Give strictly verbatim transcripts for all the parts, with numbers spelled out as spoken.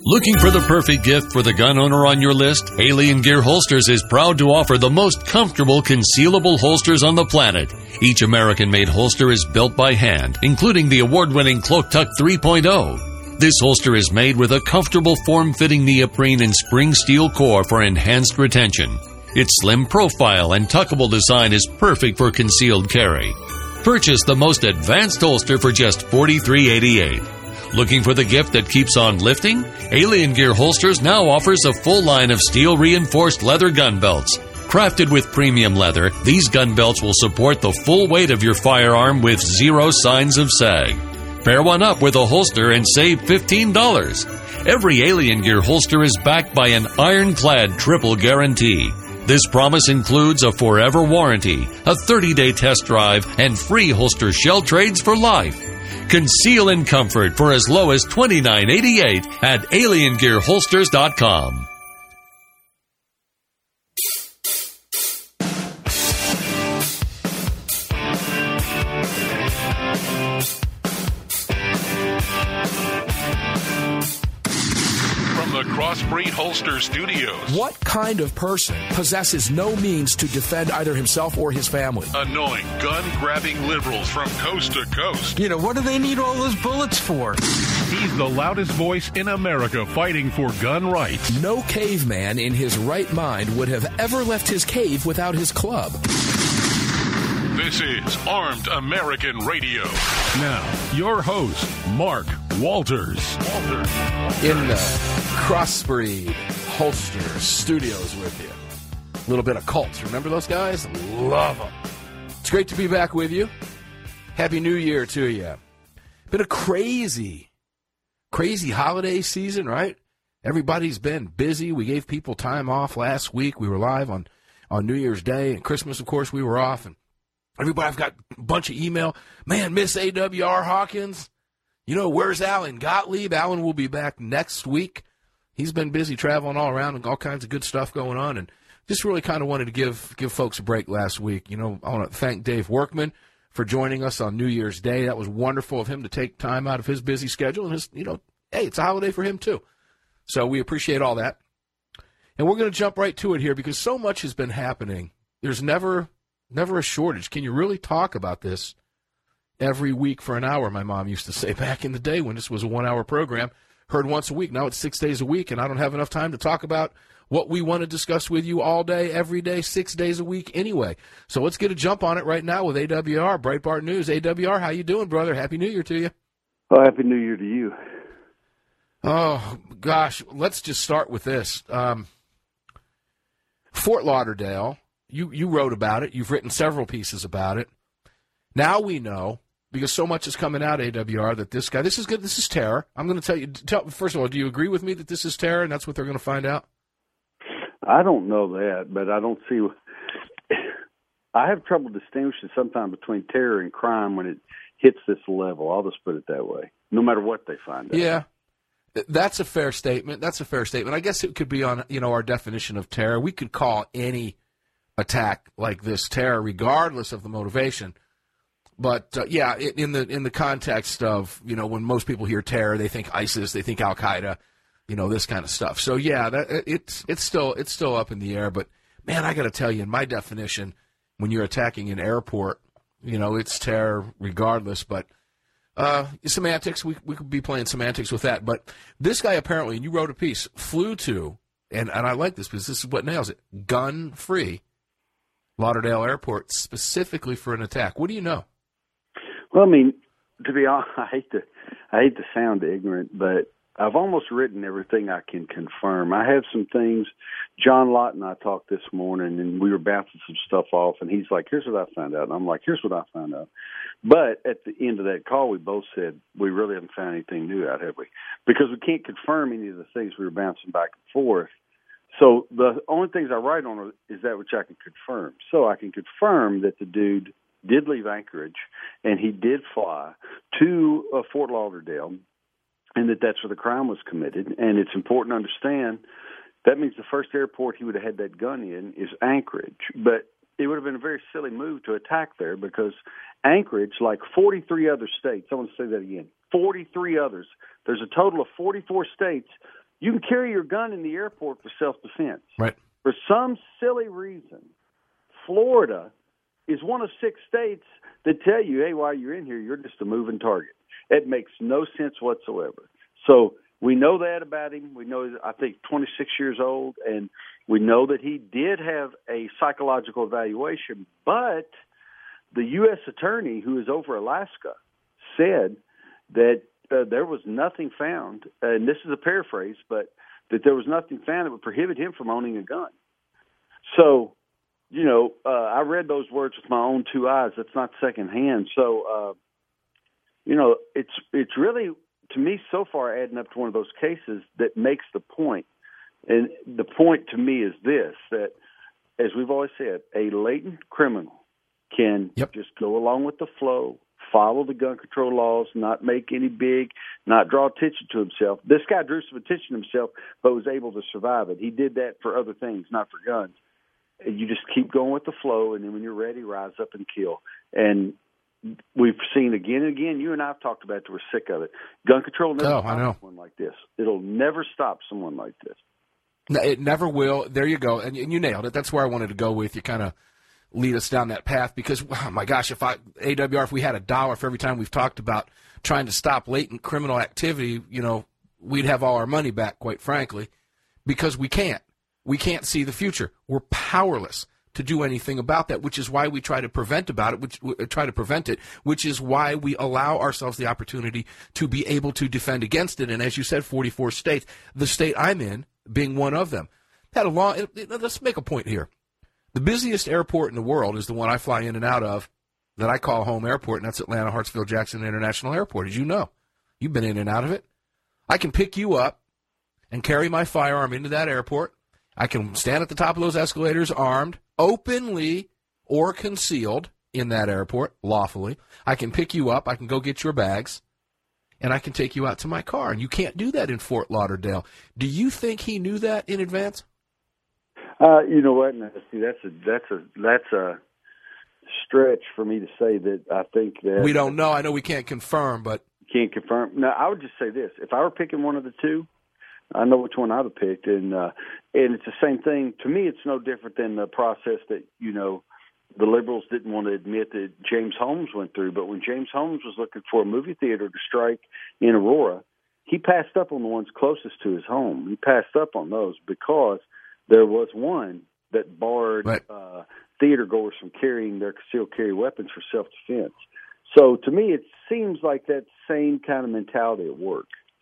Looking for the perfect gift for the gun owner on your list? Alien Gear Holsters is proud to offer the most comfortable concealable holsters on the planet. Each American-made holster is built by hand, including the award-winning Cloak Tuck three point oh. This holster is made with a comfortable form-fitting neoprene and spring steel core for enhanced retention. Its slim profile and tuckable design is perfect for concealed carry. Purchase the most advanced holster for just forty-three dollars and eighty-eight cents. Looking for the gift that keeps on lifting? Alien Gear Holsters now offers a full line of steel-reinforced leather gun belts. Crafted with premium leather, these gun belts will support the full weight of your firearm with zero signs of sag. Pair one up with a holster and save fifteen dollars. Every Alien Gear holster is backed by an ironclad triple guarantee. This promise includes a forever warranty, a thirty-day test drive, and free holster shell trades for life. Conceal in comfort for as low as twenty-nine dollars and eighty-eight cents at alien gear holsters dot com. Crossbreed Holster Studios. What kind of person possesses no means to defend either himself or his family? Annoying, gun-grabbing liberals from coast to coast. You know, what do they need all those bullets for? He's the loudest voice in America fighting for gun rights. No caveman in his right mind would have ever left his cave without his club. This is Armed American Radio. Now, your host, Mark Walters. Walters. In the Crossbreed Holster Studios with you. A little bit of Colts. Remember those guys? Love them. It's great to be back with you. Happy New Year to you. Been a crazy, crazy holiday season, right? Everybody's been busy. We gave people time off last week. We were live on, on New Year's Day, and Christmas, of course, we were off. And everybody, I've got a bunch of email. Man, miss A W R Hawkins. You know, where's Alan Gottlieb? Alan will be back next week. He's been busy traveling all around and all kinds of good stuff going on. And just really kind of wanted to give give folks a break last week. You know, I want to thank Dave Workman for joining us on New Year's Day. That was wonderful of him to take time out of his busy schedule. And, his, you know, hey, it's a holiday for him, too. So we appreciate all that. And we're going to jump right to it here because so much has been happening. There's never, never a shortage. Can you really talk about this every week for an hour? My mom used to say back in the day when this was a one-hour program, heard once a week. Now it's six days a week, and I don't have enough time to talk about what we want to discuss with you all day, every day, six days a week anyway. So let's get a jump on it right now with A W R, Breitbart News. A W R, how you doing, brother? Happy New Year to you. Well, Happy New Year to you. Oh, gosh, let's just start with this. Um, Fort Lauderdale, you, you wrote about it. You've written several pieces about it. Now we know, because so much is coming out, A W R, that this guy, this is good, this is terror. I'm going to tell you, tell, first of all, do you agree with me that this is terror and that's what they're going to find out? I don't know that, but I don't see, I have trouble distinguishing sometimes between terror and crime when it hits this level. I'll just put it that way, no matter what they find out. Yeah, that's a fair statement. That's a fair statement. I guess it could be on, you know, our definition of terror. We could call any attack like this terror, regardless of the motivation. But, uh, yeah, in the in the context of, you know, when most people hear terror, they think ISIS, they think Al-Qaeda, you know, this kind of stuff. So, yeah, that, it's it's still it's still up in the air. But, man, I got to tell you, in my definition, when you're attacking an airport, you know, it's terror regardless. But uh, semantics, we, we could be playing semantics with that. But this guy apparently, and you wrote a piece, flew to, and, and I like this because this is what nails it, gun-free Lauderdale Airport specifically for an attack. What do you know? Well, I mean, to be honest, I hate to, I hate to sound ignorant, but I've almost written everything I can confirm. I have some things. John Lott and I talked this morning, and we were bouncing some stuff off, and he's like, here's what I found out. And I'm like, here's what I found out. But at the end of that call, we both said, we really haven't found anything new out, have we? Because we can't confirm any of the things we were bouncing back and forth. So the only things I write on is that which I can confirm. So I can confirm that the dude did leave Anchorage, and he did fly to uh, Fort Lauderdale, and that that's where the crime was committed. And it's important to understand that means the first airport he would have had that gun in is Anchorage. But it would have been a very silly move to attack there because Anchorage, like forty-three other states, I want to say that again, forty-three others, there's a total of forty-four states You can carry your gun in the airport for self-defense. Right. For some silly reason, Florida is one of six states that tell you, hey, while you're in here, you're just a moving target. It makes no sense whatsoever. So we know that about him. We know, I think, twenty-six years old, and we know that he did have a psychological evaluation, but the U S attorney who is over Alaska said that uh, there was nothing found, and this is a paraphrase, but that there was nothing found that would prohibit him from owning a gun. So, you know, uh, I read those words with my own two eyes. That's not secondhand. So, uh, you know, it's it's really, to me, so far adding up to one of those cases that makes the point. And the point to me is this, that, as we've always said, a latent criminal can yep. just go along with the flow, follow the gun control laws, not make any big, not draw attention to himself. This guy drew some attention to himself, but was able to survive it. He did that for other things, not for guns. You just keep going with the flow, and then when you're ready, rise up and kill. And we've seen again and again, you and I have talked about it, we're sick of it. Gun control never oh, stops someone like this. It'll never stop someone like this. No, it never will. There you go. And you nailed it. That's where I wanted to go with. You kind of lead us down that path because, oh my gosh, if I, A W R, if we had a dollar for every time we've talked about trying to stop latent criminal activity, you know, we'd have all our money back, quite frankly, because we can't. We can't see the future. We're powerless to do anything about that, which is why we try to prevent about it, which uh, try to prevent it, which is why we allow ourselves the opportunity to be able to defend against it. And as you said, forty-four states, the state I'm in being one of them, had a long. It, it, let's make a point here. The busiest airport in the world is the one I fly in and out of, that I call home airport, and that's Atlanta Hartsfield Jackson International Airport. As you know, you've been in and out of it. I can pick you up and carry my firearm into that airport. I can stand at the top of those escalators armed, openly or concealed in that airport, lawfully. I can pick you up. I can go get your bags, and I can take you out to my car. And you can't do that in Fort Lauderdale. Do you think he knew that in advance? Uh, you know what? No, see, that's a that's a that's a stretch for me to say that. I think that we don't know. I know we can't confirm, but can't confirm. No, I would just say this: if I were picking one of the two, I know which one I'd have picked, and uh, and it's the same thing. To me, it's no different than the process that, you know, the liberals didn't want to admit that James Holmes went through. But when James Holmes was looking for a movie theater to strike in Aurora, he passed up on the ones closest to his home. He passed up on those because there was one that barred right. uh, theater goers from carrying their concealed carry weapons for self-defense. So to me, it seems like that same kind of mentality at work.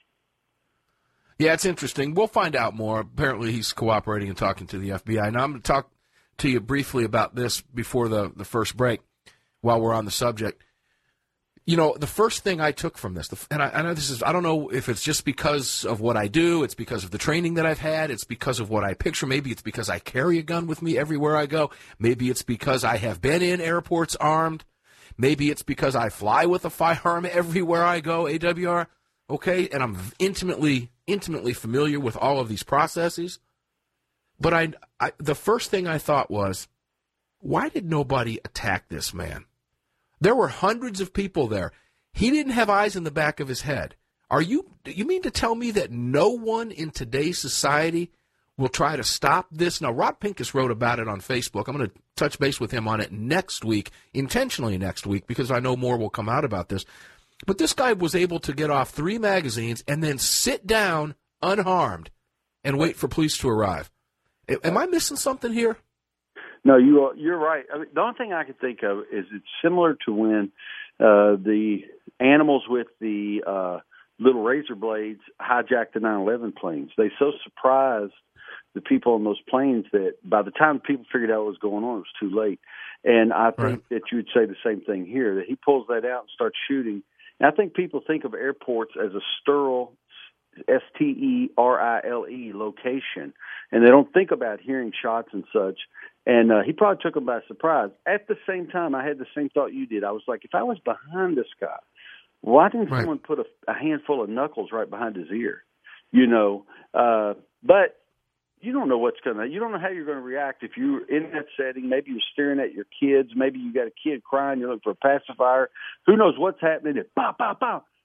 Yeah, it's interesting. We'll find out more. Apparently he's cooperating and talking to the F B I. Now, I'm going to talk to you briefly about this before the, the first break while we're on the subject. You know, the first thing I took from this, and I, I know this is, I don't know if it's just because of what I do, it's because of the training that I've had, it's because of what I picture, maybe it's because I carry a gun with me everywhere I go, maybe it's because I have been in airports armed, maybe it's because I fly with a firearm everywhere I go, A W R, okay, and I'm intimately, intimately familiar with all of these processes. But I, I the first thing I thought was, why did nobody attack this man? There were hundreds of people there. He didn't have eyes in the back of his head. Are you you mean to tell me that no one in today's society will try to stop this? Now, Rob Pincus wrote about it on Facebook. I'm going to touch base with him on it next week, intentionally next week, because I know more will come out about this. But this guy was able to get off three magazines and then sit down unharmed and wait for police to arrive. Am I missing something here? No, you are, you're right. I mean, the only thing I can think of is it's similar to when uh, the animals with the uh, little razor blades hijacked the nine eleven planes. They so surprised the people on those planes that by the time people figured out what was going on, it was too late. And I think right. that you would say the same thing here, that he pulls that out and starts shooting. And I think people think of airports as a sterile, S T E R I L E location, and they don't think about hearing shots and such. And uh, he probably took him by surprise. At the same time, I had the same thought you did. I was like, if I was behind this guy, why didn't right. someone put a, a handful of knuckles right behind his ear? You know, uh, but you don't know what's going to, you don't know how you're going to react if you're in that setting. Maybe you're staring at your kids. Maybe you got a kid crying. You're looking for a pacifier. Who knows what's happening? It, pow, pow, pow.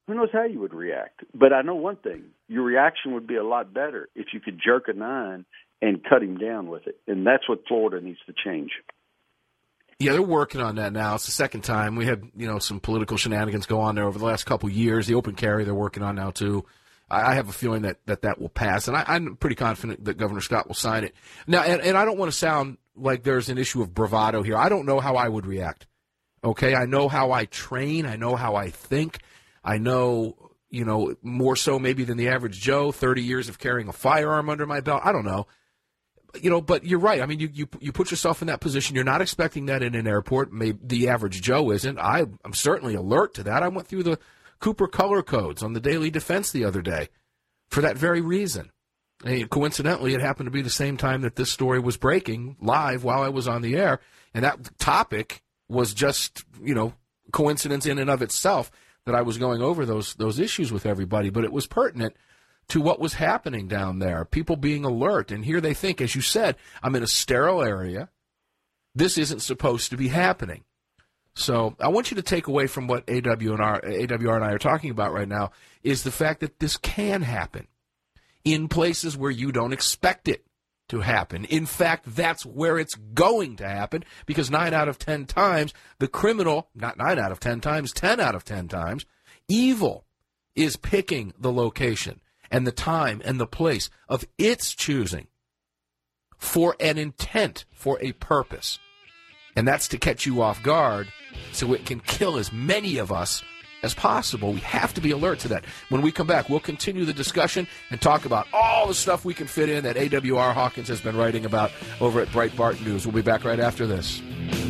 who knows how you would react. But I know one thing, your reaction would be a lot better if you could jerk a nine and cut him down with it. And that's what Florida needs to change. Yeah, they're working on that now. It's the second time. We had, you know, some political shenanigans go on there over the last couple of years. The open carry they're working on now, too. I have a feeling that that, that will pass, and I, I'm pretty confident that Governor Scott will sign it. Now, and, and I don't want to sound like there's an issue of bravado here. I don't know how I would react, okay? I know how I train. I know how I think. I know, you know, more so maybe than the average Joe, thirty years of carrying a firearm under my belt. I don't know. You know, but you're right. I mean, you, you you put yourself in that position. You're not expecting that in an airport. Maybe the average Joe isn't. I, I'm certainly alert to that. I went through the Cooper color codes on the Daily Defense the other day for that very reason. And coincidentally, it happened to be the same time that this story was breaking live while I was on the air. And that topic was just, you know, coincidence in and of itself that I was going over those those issues with everybody. But it was pertinent to what was happening down there, people being alert. And here they think, as you said, I'm in a sterile area. This isn't supposed to be happening. So I want you to take away from what A W R and I are talking about right now is the fact that this can happen in places where you don't expect it to happen. In fact, that's where it's going to happen, because nine out of ten times, the criminal, not nine out of ten times, ten out of ten times, evil is picking the location and the time and the place of its choosing for an intent, for a purpose. And that's to catch you off guard so it can kill as many of us as possible. We have to be alert to that. When we come back, we'll continue the discussion and talk about all the stuff we can fit in that A W R Hawkins has been writing about over at Breitbart News. We'll be back right after this.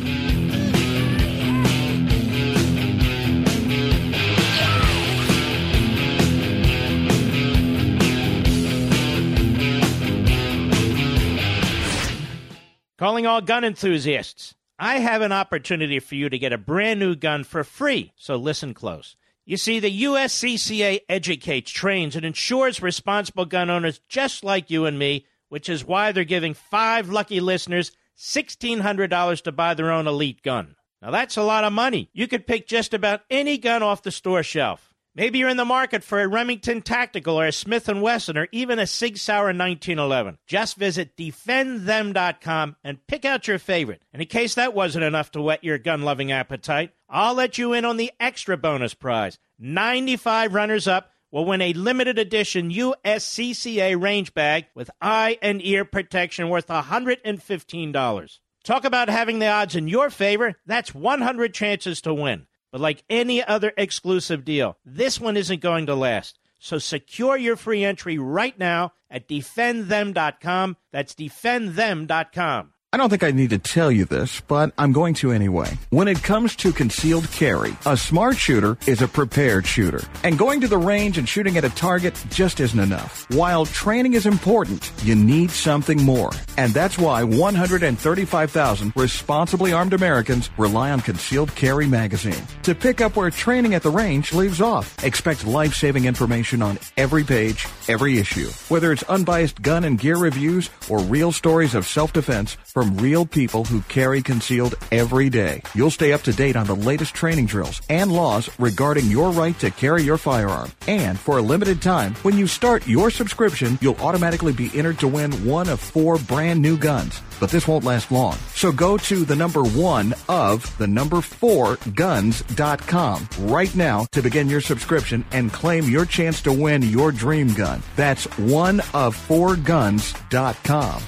Calling all gun enthusiasts. I have an opportunity for you to get a brand new gun for free, so listen close. You see, the U S C C A educates, trains, and insures responsible gun owners just like you and me, which is why they're giving five lucky listeners sixteen hundred dollars to buy their own elite gun. Now, that's a lot of money. You could pick just about any gun off the store shelf. Maybe you're in the market for a Remington Tactical or a Smith and Wesson or even a Sig Sauer nineteen eleven. Just visit defend them dot com and pick out your favorite. And in case that wasn't enough to whet your gun-loving appetite, I'll let you in on the extra bonus prize. ninety-five runners-up will win a limited edition U S C C A range bag with eye and ear protection worth one hundred fifteen dollars. Talk about having the odds in your favor. That's one hundred chances to win. But like any other exclusive deal, this one isn't going to last. So secure your free entry right now at defend them dot com. That's defend them dot com. I don't think I need to tell you this, but I'm going to anyway. When it comes to concealed carry, a smart shooter is a prepared shooter. And going to the range and shooting at a target just isn't enough. While training is important, you need something more. And that's why one hundred thirty-five thousand responsibly armed Americans rely on Concealed Carry magazine. To pick up where training at the range leaves off, expect life-saving information on every page, every issue. Whether it's unbiased gun and gear reviews or real stories of self-defense from real people who carry concealed every day. You'll stay up to date on the latest training drills and laws regarding your right to carry your firearm. And for a limited time, when you start your subscription, you'll automatically be entered to win one of four brand new guns. But this won't last long. So go to the number one of the number four guns dot com right now to begin your subscription and claim your chance to win your dream gun. That's one of four guns dot com.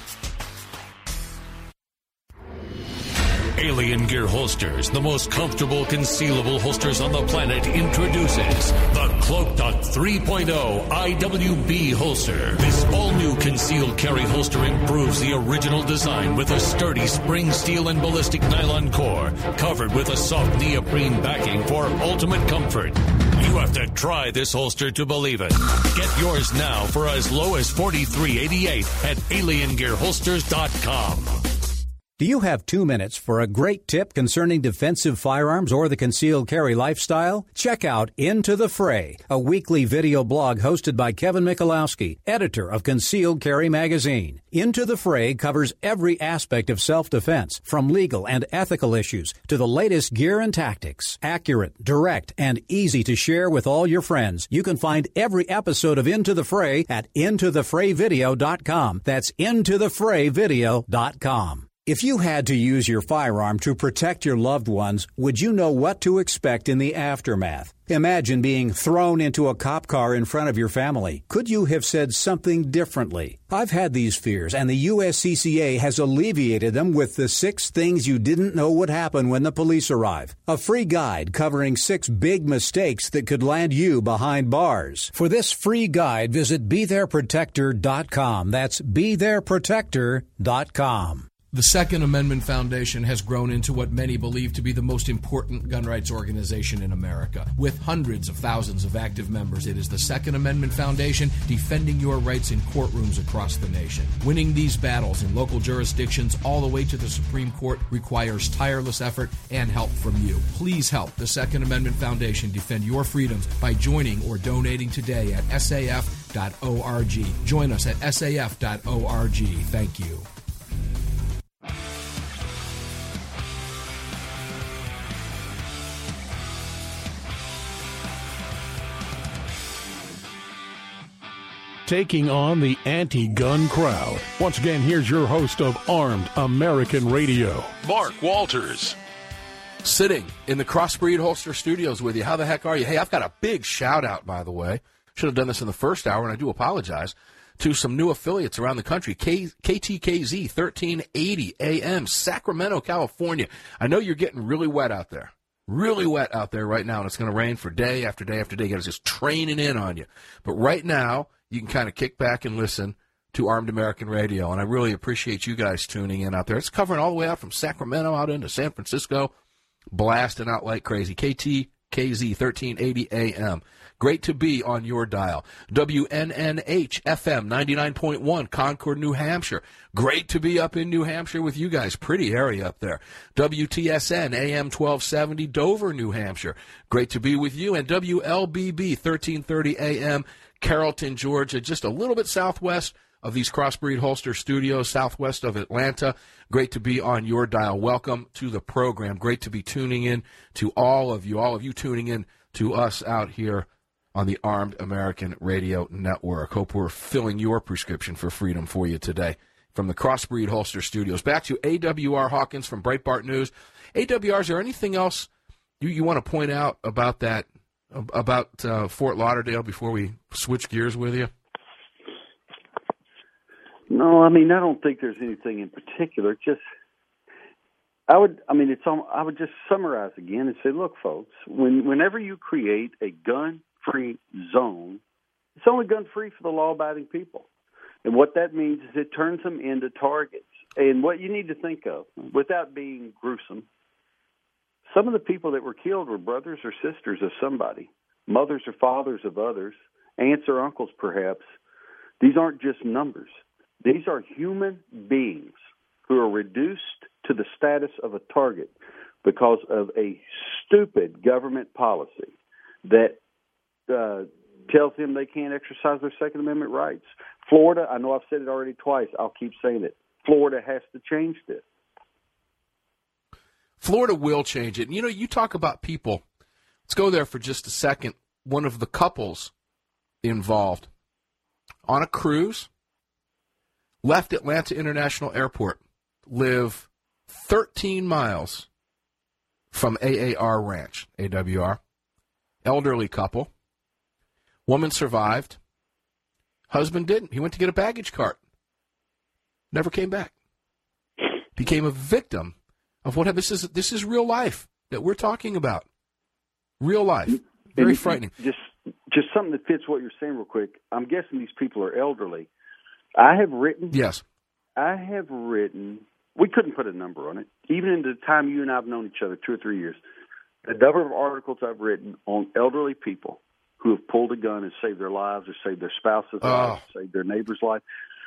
Alien Gear Holsters, the most comfortable concealable holsters on the planet, introduces the Cloak Duck three point oh I W B holster. This all-new concealed carry holster improves the original design with a sturdy spring steel and ballistic nylon core, covered with a soft neoprene backing for ultimate comfort. You have to try this holster to believe it. Get yours now for as low as forty-three eighty-eight at alien gear holsters dot com. Do you have two minutes for a great tip concerning defensive firearms or the concealed carry lifestyle? Check out Into the Fray, a weekly video blog hosted by Kevin Michalowski, editor of Concealed Carry magazine. Into the Fray covers every aspect of self-defense, from legal and ethical issues to the latest gear and tactics. Accurate, direct, and easy to share with all your friends. You can find every episode of Into the Fray at into the fray video dot com. That's into the fray video dot com. If you had to use your firearm to protect your loved ones, would you know what to expect in the aftermath? Imagine being thrown into a cop car in front of your family. Could you have said something differently? I've had these fears, and the U S C C A has alleviated them with the six things you didn't know would happen when the police arrive. A free guide covering six big mistakes that could land you behind bars. For this free guide, visit be there protector dot com. That's be there protector dot com. The Second Amendment Foundation has grown into what many believe to be the most important gun rights organization in America. With hundreds of thousands of active members, it is the Second Amendment Foundation defending your rights in courtrooms across the nation. Winning these battles in local jurisdictions all the way to the Supreme Court requires tireless effort and help from you. Please help the Second Amendment Foundation defend your freedoms by joining or donating today at S A F dot org. Join us at S A F dot org. Thank you. Taking on the anti-gun crowd. Once again, here's your host of Armed American Radio, Mark Walters. Sitting in the Crossbreed Holster Studios with you. How the heck are you? Hey, I've got a big shout-out, by the way. Should have done this in the first hour, and I do apologize, to some new affiliates around the country. K- KTKZ thirteen eighty A M, Sacramento, California. I know you're getting really wet out there. Really wet out there right now, and it's going to rain for day after day after day. It's just training in on you. But right now, you can kind of kick back and listen to Armed American Radio, and I really appreciate you guys tuning in out there. It's covering all the way out from Sacramento out into San Francisco, blasting out like crazy. K T K Z thirteen eighty A M. Great to be on your dial. W N N H F M ninety-nine point one, Concord, New Hampshire. Great to be up in New Hampshire with you guys. Pretty area up there. W T S N A M twelve seventy, Dover, New Hampshire. Great to be with you. And W L B B thirteen thirty A M, Carrollton, Georgia, just a little bit southwest of these Crossbreed Holster Studios, southwest of Atlanta. Great to be on your dial. Welcome to the program. Great to be tuning in to all of you, all of you tuning in to us out here on the Armed American Radio Network. Hope we're filling your prescription for freedom for you today from the Crossbreed Holster Studios. Back to A W R Hawkins from Breitbart News. A W R, is there anything else you, you want to point out about that, about uh, Fort Lauderdale before we switch gears with you? No, I mean, I don't think there's anything in particular. Just, I would, I mean, it's. I would just summarize again and say, look, folks, when whenever you create a gun-free zone, it's only gun-free for the law-abiding people, and what that means is it turns them into targets. And what you need to think of, without being gruesome, some of the people that were killed were brothers or sisters of somebody, mothers or fathers of others, aunts or uncles, perhaps. These aren't just numbers. These are human beings who are reduced to the status of a target because of a stupid government policy that uh, tells them they can't exercise their Second Amendment rights. Florida, I know I've said it already twice. I'll keep saying it. Florida has to change this. Florida will change it. And, you know, you talk about people. Let's go there for just a second. One of the couples involved on a cruise left Atlanta International Airport, live thirteen miles from A A R Ranch, A W R. Elderly couple. Woman survived. Husband didn't. He went to get a baggage cart. Never came back. Became a victim of what this is. This is real life that we're talking about. Real life. Very frightening. Just, just something that fits what you're saying real quick. I'm guessing these people are elderly. I have written. Yes. I have written. We couldn't put a number on it. Even in the time you and I have known each other, two or three years, the number of articles I've written on elderly people who have pulled a gun and saved their lives or saved their spouse's oh. life, saved their neighbor's life.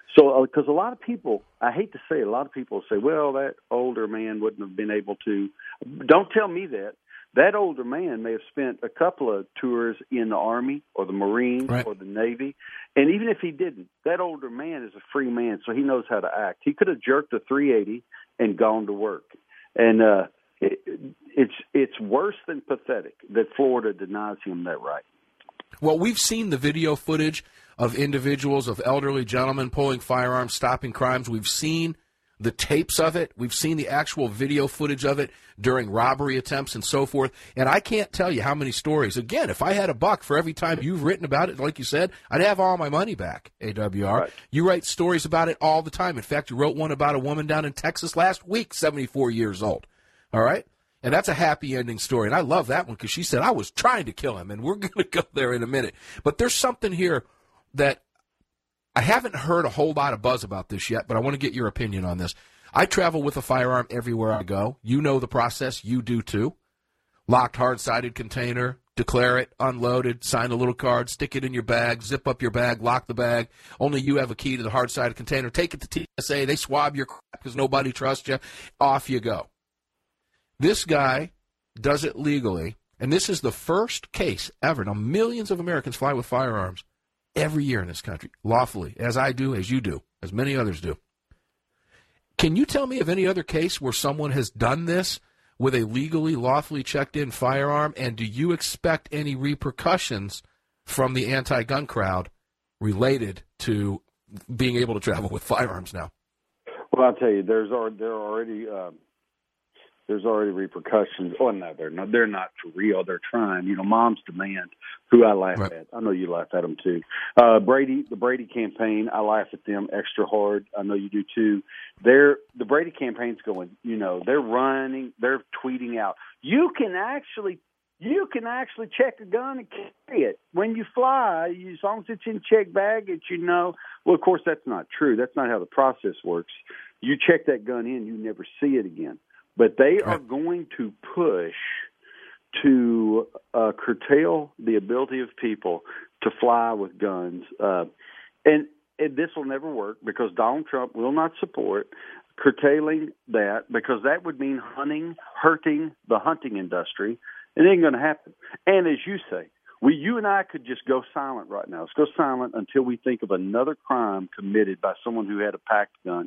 So, because uh, a lot of people, I hate to say it, a lot of people say, well, that older man wouldn't have been able to. Don't tell me that. That older man may have spent a couple of tours in the Army or the Marines right. or the Navy. And even if he didn't, that older man is a free man, so he knows how to act. He could have jerked a three eighty and gone to work. And uh, it, it's it's worse than pathetic that Florida denies him that right. Well, we've seen the video footage of individuals, of elderly gentlemen pulling firearms, stopping crimes. We've seen the tapes of it. We've seen the actual video footage of it during robbery attempts and so forth. And I can't tell you how many stories. Again, if I had a buck for every time you've written about it, like you said, I'd have all my money back, A W R. Right. You write stories about it all the time. In fact, you wrote one about a woman down in Texas last week, seventy-four years old. All right? And that's a happy ending story. And I love that one because she said, I was trying to kill him. And we're going to go there in a minute. But there's something here that I haven't heard a whole lot of buzz about this yet, but I want to get your opinion on this. I travel with a firearm everywhere I go. You know the process. You do too. Locked, hard-sided container, declare it, unload it, sign a little card, stick it in your bag, zip up your bag, lock the bag. Only you have a key to the hard-sided container. Take it to T S A. They swab your crap because nobody trusts you. Off you go. This guy does it legally, and this is the first case ever. Now, millions of Americans fly with firearms every year in this country, lawfully, as I do, as you do, as many others do. Can you tell me of any other case where someone has done this with a legally, lawfully checked-in firearm, and do you expect any repercussions from the anti-gun crowd related to being able to travel with firearms now? Well, I'll tell you, there's already, there are already uh, there's already repercussions. Oh, no, they're not. They're not for real. They're trying. You know, Moms Demand, who I laugh right. at. I know you laugh at them too. Uh, Brady, the Brady campaign, I laugh at them extra hard. I know you do too. They're the Brady campaign's going. You know, they're running. They're tweeting out. You can actually, you can actually check a gun and carry it when you fly, as long as it's in checked baggage. You know. Well, of course, that's not true. That's not how the process works. You check that gun in, you never see it again. But they are going to push to uh, curtail the ability of people to fly with guns. Uh, and, and this will never work because Donald Trump will not support curtailing that because that would mean hunting, hurting the hunting industry. It ain't going to happen. And as you say, we, you and I could just go silent right now. Let's go silent until we think of another crime committed by someone who had a packed gun.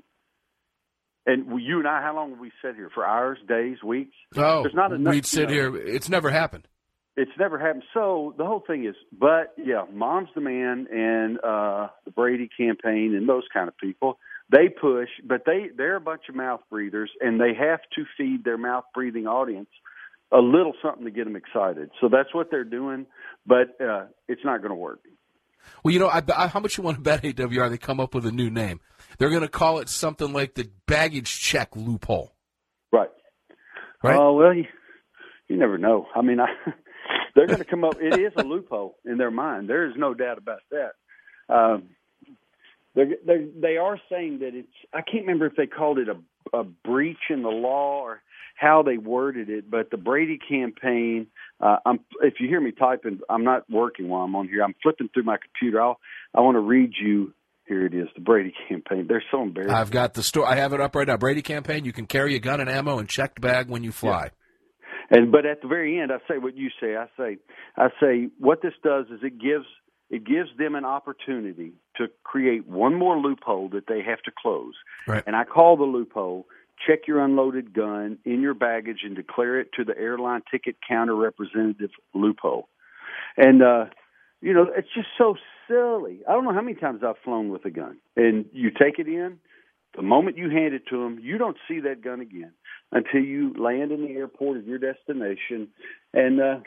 And you and I, how long have we sat here? For hours, days, weeks? Oh, There's not enough, we'd sit you know, here. It's never happened. It's never happened. So the whole thing is, but, yeah, Moms Demand and uh, the Brady campaign and those kind of people, they push, but they, they're a bunch of mouth breathers, and they have to feed their mouth-breathing audience a little something to get them excited. So that's what they're doing, but uh, it's not going to work. Well, you know, I, I, how much you want to bet, A W R, they come up with a new name? They're going to call it something like the baggage check loophole. Right. Right? Oh, uh, well, you, you never know. I mean, I, they're going to come up. It is a loophole in their mind. There is no doubt about that. Um, they're, they're, they are saying that it's, I can't remember if they called it a, a breach in the law or how they worded it, but the Brady campaign, uh, I'm, if you hear me typing, I'm not working while I'm on here. I'm flipping through my computer. I'll, I want to read you. Here it is, the Brady campaign. They're so embarrassing. I've got the story. I have it up right now. Brady campaign, you can carry a gun and ammo in checked bag when you fly. Yeah. And but at the very end, I say what you say. I say, I say what this does is it gives it gives them an opportunity to create one more loophole that they have to close. Right. And I call the loophole, check your unloaded gun in your baggage and declare it to the airline ticket counter representative loophole. And, uh, you know, it's just so silly. I don't know how many times I've flown with a gun. And you take it in, the moment you hand it to them, you don't see that gun again until you land in the airport of your destination. And, uh,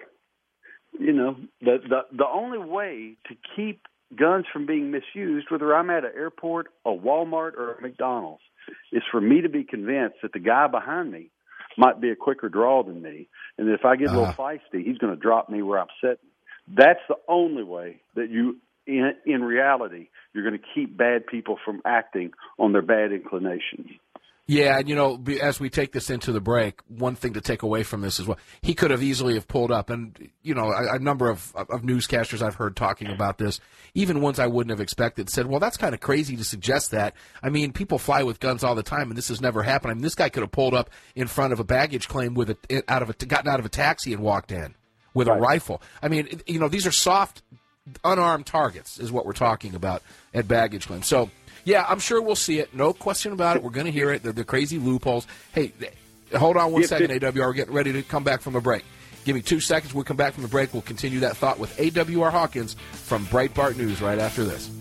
you know, the, the the only way to keep guns from being misused, whether I'm at an airport, a Walmart, or a McDonald's, is for me to be convinced that the guy behind me might be a quicker draw than me. And if I get a little uh. feisty, he's going to drop me where I'm sitting. That's the only way that you, in, in reality, you're going to keep bad people from acting on their bad inclinations. Yeah, and, you know, as we take this into the break, one thing to take away from this is, well, he could have easily have pulled up, and, you know, a, a number of, of newscasters I've heard talking about this, even ones I wouldn't have expected, said, well, that's kind of crazy to suggest that. I mean, people fly with guns all the time, and this has never happened. I mean, this guy could have pulled up in front of a baggage claim with a, out of a, gotten out of a taxi and walked in with right. a rifle. I mean, you know, these are soft, unarmed targets is what we're talking about at baggage claim. So, yeah, I'm sure we'll see it. No question about it. We're going to hear it. They're the crazy loopholes. Hey, hold on one second, A W R. We're getting ready to come back from a break. Give me two seconds. We'll come back from the break. We'll continue that thought with A W R Hawkins from Breitbart News right after this.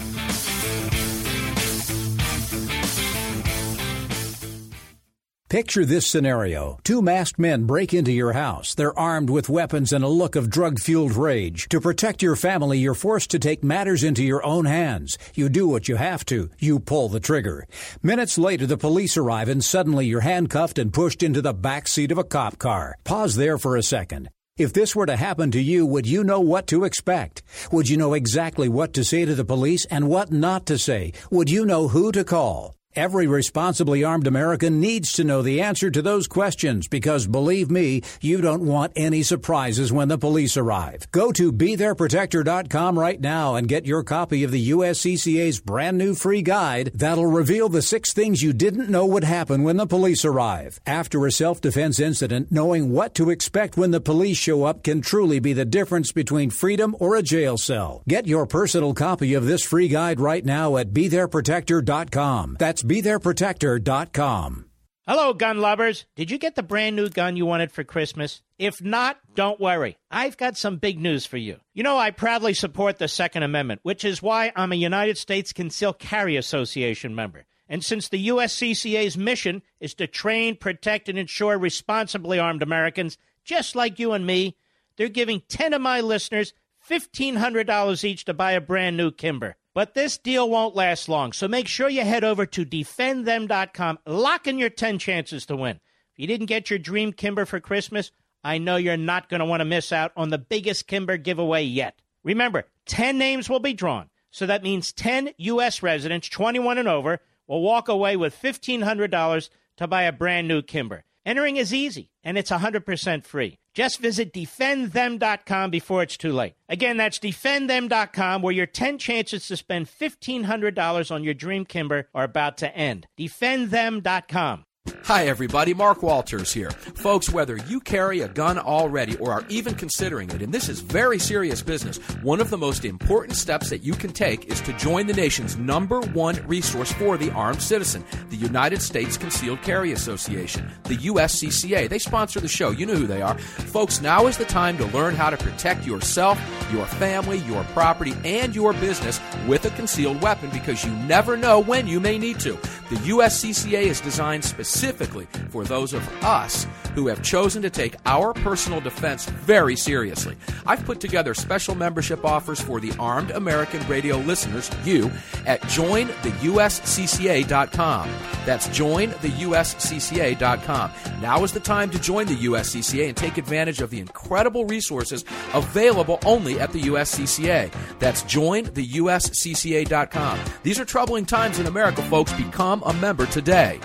Picture this scenario. Two masked men break into your house. They're armed with weapons and a look of drug-fueled rage. To protect your family, you're forced to take matters into your own hands. You do what you have to. You pull the trigger. Minutes later, the police arrive and suddenly you're handcuffed and pushed into the back seat of a cop car. Pause there for a second. If this were to happen to you, would you know what to expect? Would you know exactly what to say to the police and what not to say? Would you know who to call? Every responsibly armed American needs to know the answer to those questions because, believe me, you don't want any surprises when the police arrive. Go to be there protector dot com right now and get your copy of the U S C C A's brand new free guide that'll reveal the six things you didn't know would happen when the police arrive. After a self-defense incident, knowing what to expect when the police show up can truly be the difference between freedom or a jail cell. Get your personal copy of this free guide right now at be there protector dot com. That's be there protector dot com. Hello, gun lovers. Did you get the brand new gun you wanted for Christmas? If not, don't worry. I've got some big news for you. You know, I proudly support the Second Amendment, which is why I'm a United States Concealed Carry Association member. And since the U S C C A's mission is to train, protect, and ensure responsibly armed Americans, just like you and me, they're giving ten of my listeners fifteen hundred dollars each to buy a brand new Kimber. But this deal won't last long, so make sure you head over to defend them dot com. Lock in your ten chances to win. If you didn't get your dream Kimber for Christmas, I know you're not going to want to miss out on the biggest Kimber giveaway yet. Remember, ten names will be drawn, so that means ten U S residents, twenty-one and over, will walk away with fifteen hundred dollars to buy a brand new Kimber. Entering is easy, and it's one hundred percent free. Just visit defend them dot com before it's too late. Again, that's defend them dot com, where your ten chances to spend fifteen hundred dollars on your dream Kimber are about to end. defend them dot com. Hi, everybody. Mark Walters here. Folks, whether you carry a gun already or are even considering it, and this is very serious business, one of the most important steps that you can take is to join the nation's number one resource for the armed citizen, the United States Concealed Carry Association, the U S C C A. They sponsor the show. You know who they are. Folks, now is the time to learn how to protect yourself, your family, your property, and your business with a concealed weapon because you never know when you may need to. The U S C C A is designed specifically Specifically for those of us who have chosen to take our personal defense very seriously. I've put together special membership offers for the armed American radio listeners, you, at join the U S C C A dot com. That's join the U S C C A dot com. Now is the time to join the U S C C A and take advantage of the incredible resources available only at the U S C C A. That's join the U S C C A dot com. These are troubling times in America, folks. Become a member today.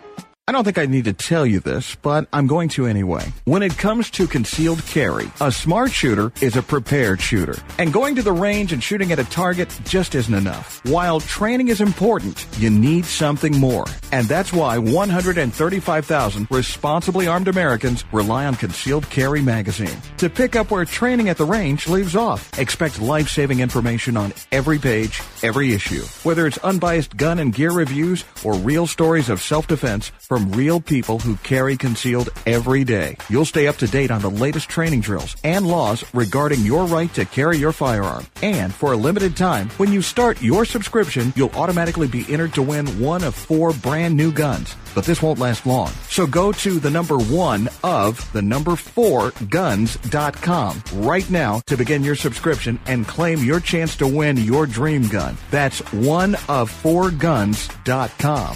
I don't think I need to tell you this, but I'm going to anyway. When it comes to concealed carry, a smart shooter is a prepared shooter. And going to the range and shooting at a target just isn't enough. While training is important, you need something more. And that's why one hundred thirty-five thousand responsibly armed Americans rely on Concealed Carry Magazine. To pick up where training at the range leaves off, expect life-saving information on every page, every issue. Whether it's unbiased gun and gear reviews or real stories of self-defense from From real people who carry concealed every day. You'll stay up to date on the latest training drills and laws regarding your right to carry your firearm. And for a limited time, when you start your subscription, you'll automatically be entered to win one of four brand new guns. But this won't last long. So go to the number one of the number four guns dot com right now to begin your subscription and claim your chance to win your dream gun. That's one of four guns dot com.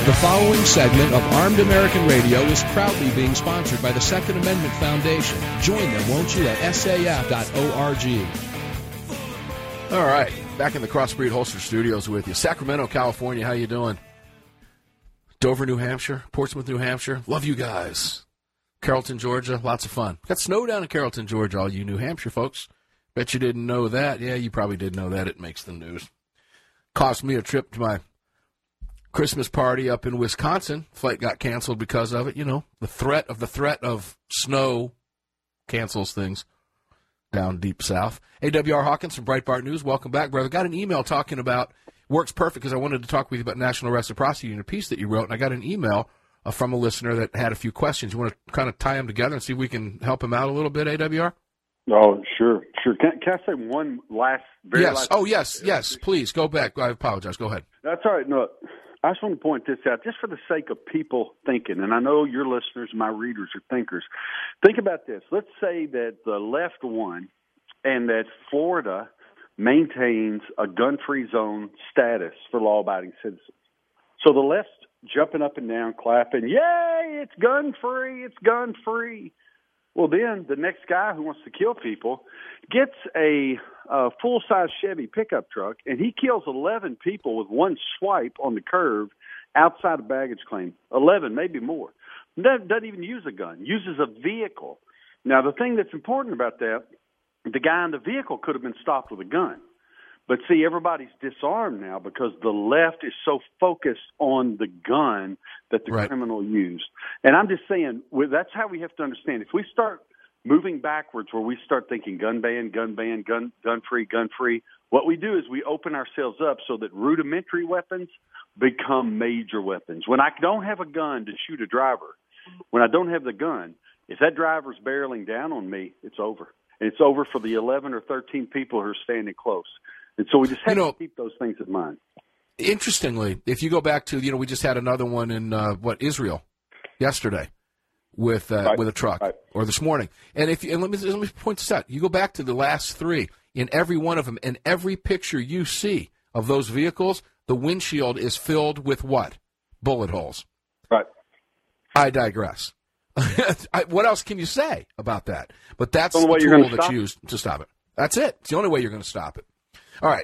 The following segment of Armed American Radio is proudly being sponsored by the Second Amendment Foundation. Join them, won't you, at S A F dot org. All right, back in the Crossbreed Holster Studios with you. Sacramento, California, how you doing? Dover, New Hampshire, Portsmouth, New Hampshire, love you guys. Carrollton, Georgia, lots of fun. Got snow down in Carrollton, Georgia, all you New Hampshire folks. Bet you didn't know that. Yeah, you probably did know that. It makes the news. Cost me a trip to my Christmas party up in Wisconsin. Flight got canceled because of it. You know, the threat of the threat of snow cancels things down deep south. A W R Hawkins from Breitbart News. Welcome back, brother. Got an email talking about, works perfect because I wanted to talk with you about national reciprocity in a piece that you wrote, and I got an email uh, from a listener that had a few questions. You want to kind of tie them together and see if we can help him out a little bit, A W R? Oh, sure, sure. Can, can I say one last, very yes. last... Oh, yes, yes, please, go back. I apologize. Go ahead. That's all right. No, I just want to point this out, just for the sake of people thinking, and I know your listeners, my readers, are thinkers. Think about this. Let's say that the left won, and that Florida maintains a gun-free zone status for law-abiding citizens. So the left's jumping up and down, clapping, yay, it's gun-free, it's gun-free. Well, then the next guy who wants to kill people gets a, a full-size Chevy pickup truck, and he kills eleven people with one swipe on the curve outside of baggage claim. eleven, maybe more. Doesn't, doesn't even use a gun, uses a vehicle. Now, the thing that's important about that, the guy in the vehicle could have been stopped with a gun. But see, everybody's disarmed now because the left is so focused on the gun that the right. criminal used. And I'm just saying, well, that's how we have to understand. If we start moving backwards where we start thinking gun ban, gun ban, gun, gun free, gun free, what we do is we open ourselves up so that rudimentary weapons become major weapons. When I don't have a gun to shoot a driver, when I don't have the gun, if that driver's barreling down on me, it's over. And it's over for the eleven or thirteen people who are standing close. And so we just have you know, to keep those things in mind. Interestingly, if you go back to, you know, we just had another one in, uh, what, Israel yesterday with uh, right. with a truck, right. or this morning. And if you, and let me let me point this out. You go back to the last three, in every one of them, in every picture you see of those vehicles, the windshield is filled with what? Bullet holes. Right. I digress. I, what else can you say about that? But that's the, the tool that's stop. used to stop it. That's it. It's the only way you're going to stop it. All right.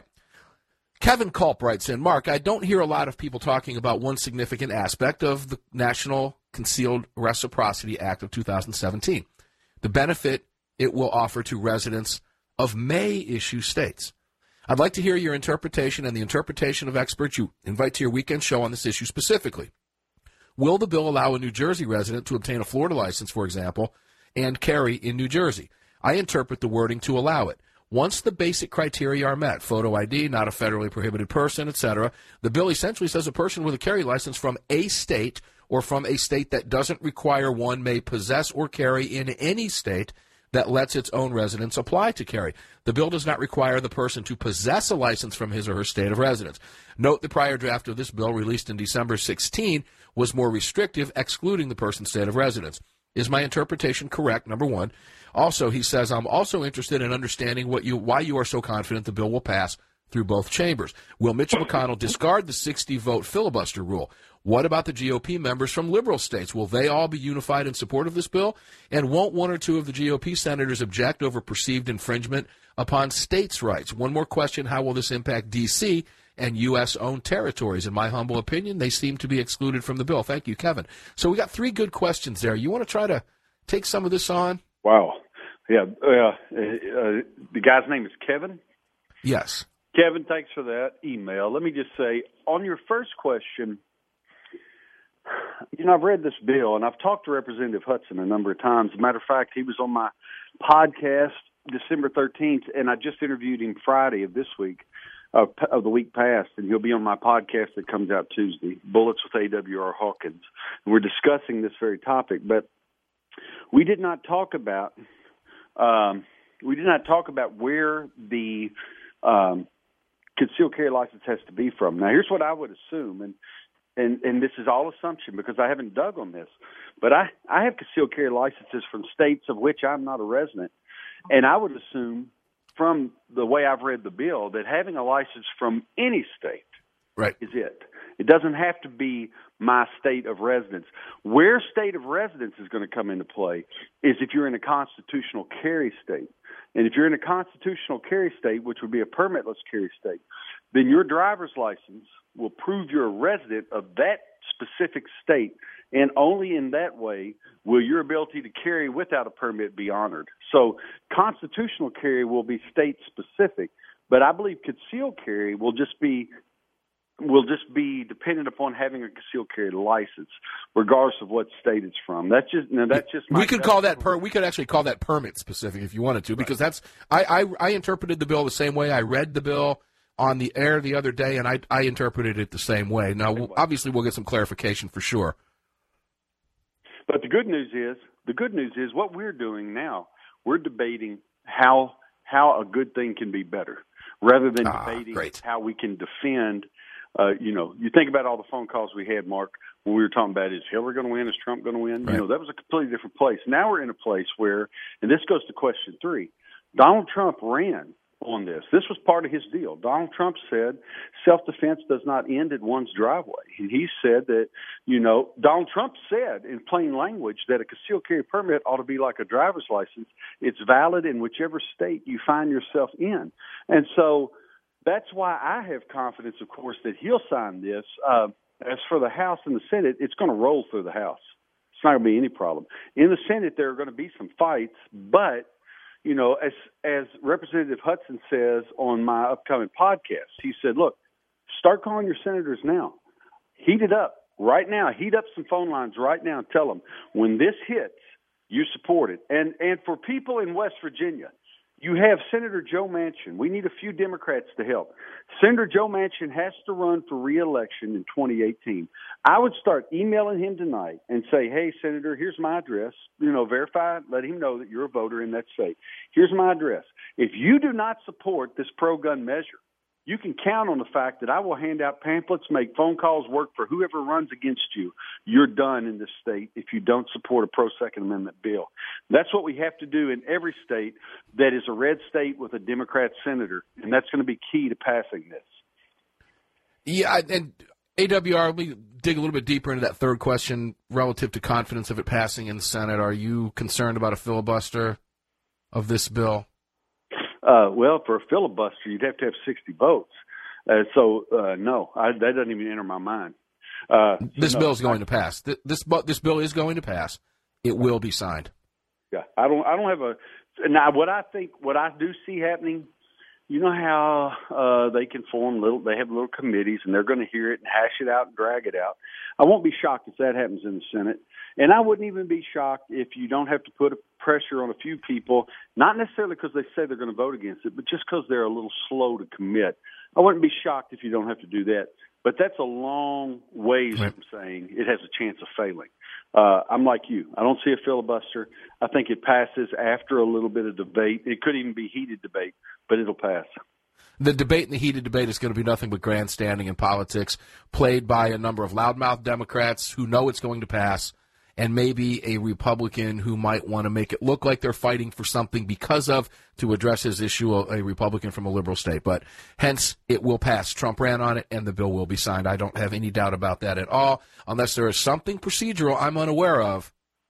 Kevin Culp writes in, Mark, I don't hear a lot of people talking about one significant aspect of the National Concealed Reciprocity Act of two thousand seventeen, the benefit it will offer to residents of May-issue states. I'd like to hear your interpretation and the interpretation of experts you invite to your weekend show on this issue specifically. Will the bill allow a New Jersey resident to obtain a Florida license, for example, and carry in New Jersey? I interpret the wording to allow it. Once the basic criteria are met, photo I D, not a federally prohibited person, et cetera, the bill essentially says a person with a carry license from a state or from a state that doesn't require one may possess or carry in any state that lets its own residents apply to carry. The bill does not require the person to possess a license from his or her state of residence. Note the prior draft of this bill, released in December sixteenth, was more restrictive, excluding the person's state of residence. Is my interpretation correct, number one? Also, he says, I'm also interested in understanding what you, why you are so confident the bill will pass through both chambers. Will Mitch McConnell discard the sixty-vote filibuster rule? What about the G O P members from liberal states? Will they all be unified in support of this bill? And won't one or two of the G O P senators object over perceived infringement upon states' rights? One more question, how will this impact D C and U S-owned territories? In my humble opinion, they seem to be excluded from the bill. Thank you, Kevin. So we got three good questions there. You want to try to take some of this on? Wow. Yeah. Uh, uh, uh, the guy's name is Kevin? Yes. Kevin, thanks for that email. Let me just say, on your first question, you know, I've read this bill, and I've talked to Representative Hudson a number of times. As a matter of fact, he was on my podcast December thirteenth, and I just interviewed him Friday of this week, uh, of the week past, and he'll be on my podcast that comes out Tuesday, Bullets with A W R Hawkins. And we're discussing this very topic, but we did not talk about um, we did not talk about where the um, concealed carry license has to be from. Now, here's what I would assume, and And, and this is all assumption because I haven't dug on this. But I, I have concealed carry licenses from states of which I'm not a resident. And I would assume from the way I've read the bill that having a license from any state right. is it. It doesn't have to be my state of residence. Where state of residence is going to come into play is if you're in a constitutional carry state. And if you're in a constitutional carry state, which would be a permitless carry state, then your driver's license will prove you're a resident of that specific state, and only in that way will your ability to carry without a permit be honored. So constitutional carry will be state-specific, but I believe concealed carry will just be will just be dependent upon having a concealed carry license, regardless of what state it's from. That's just now, that's just my we could call that per, we could actually call that permit specific if you wanted to, because that's I, I I interpreted the bill the same way. I read the bill on the air the other day, and I I interpreted it the same way. Now, we'll, obviously, we'll get some clarification for sure. But the good news is the good news is what we're doing now. We're debating how how a good thing can be better, rather than ah, debating great. how we can defend. Uh, you know, you think about all the phone calls we had, Mark, when we were talking about is Hillary going to win, is Trump going to win? Right. You know, that was a completely different place. Now we're in a place where, and this goes to question three, Donald Trump ran on this. This was part of his deal. Donald Trump said self-defense does not end at one's driveway. And he said that, you know, Donald Trump said in plain language that a concealed carry permit ought to be like a driver's license. It's valid in whichever state you find yourself in. And so that's why I have confidence, of course, that he'll sign this. Uh, as for the House and the Senate, it's going to roll through the House. It's not going to be any problem. In the Senate, there are going to be some fights, but, you know, as as Representative Hudson says on my upcoming podcast, he said, look, start calling your senators now. Heat it up right now. Heat up some phone lines right now and tell them when this hits, you support it. And and for people in West Virginia, you have Senator Joe Manchin. We need a few Democrats to help. Senator Joe Manchin has to run for re-election in twenty eighteen. I would start emailing him tonight and say, hey, Senator, here's my address. You know, verify, let him know that you're a voter in that state. Here's my address. If you do not support this pro-gun measure, you can count on the fact that I will hand out pamphlets, make phone calls, work for whoever runs against you. You're done in this state if you don't support a pro-Second Amendment bill. That's what we have to do in every state that is a red state with a Democrat senator, and that's going to be key to passing this. Yeah, and A W R, let me dig a little bit deeper into that third question relative to confidence of it passing in the Senate. Are you concerned about a filibuster of this bill? Uh, well, for a filibuster, you'd have to have sixty votes. Uh, so, uh, no, I, that doesn't even enter my mind. Uh, so this no, bill is going I, to pass. This, this this bill is going to pass. It will be signed. Yeah, I don't. I don't have a. Now, what I think, what I do see happening, you know how uh, they can form little. They have little committees, and they're going to hear it and hash it out and drag it out. I won't be shocked if that happens in the Senate. And I wouldn't even be shocked if you don't have to put a pressure on a few people, not necessarily because they say they're going to vote against it, but just because they're a little slow to commit. I wouldn't be shocked if you don't have to do that. But that's a long ways right. from saying it has a chance of failing. Uh, I'm like you. I don't see a filibuster. I think it passes after a little bit of debate. It could even be heated debate, but it'll pass. The debate and the heated debate is going to be nothing but grandstanding in politics, played by a number of loudmouth Democrats who know it's going to pass, and maybe a Republican who might want to make it look like they're fighting for something because of, to address his issue, a Republican from a liberal state. But hence, it will pass. Trump ran on it, and the bill will be signed. I don't have any doubt about that at all, unless there is something procedural I'm unaware of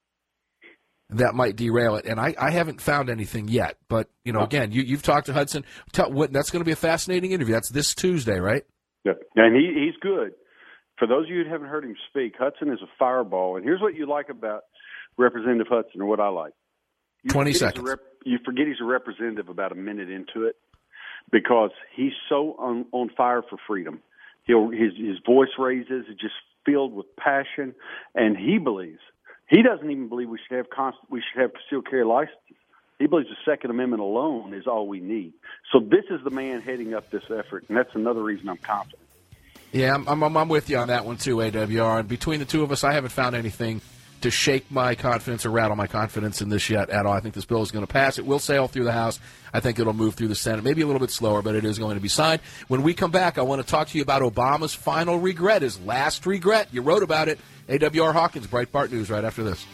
that might derail it. And I, I haven't found anything yet. But, you know, again, you, you've talked to Hudson. Tell, what, that's going to be a fascinating interview. That's this Tuesday, right? Yeah, and he, he's good. For those of you who haven't heard him speak, Hudson is a fireball. And here's what you like about Representative Hudson, or what I like. You twenty forget seconds. He's a rep, you forget he's a representative about a minute into it because he's so on, on fire for freedom. He'll, his, his voice raises. It's just filled with passion. And he believes, he doesn't even believe we should have const, we should have concealed carry licenses. He believes the Second Amendment alone is all we need. So this is the man heading up this effort, and that's another reason I'm confident. Yeah, I'm, I'm, I'm with you on that one too, A W R. And between the two of us, I haven't found anything to shake my confidence or rattle my confidence in this yet at all. I think this bill is going to pass. It will sail through the House. I think it'll move through the Senate, maybe a little bit slower, but it is going to be signed. When we come back, I want to talk to you about Obama's final regret, his last regret. You wrote about it. A W R Hawkins, Breitbart News, right after this.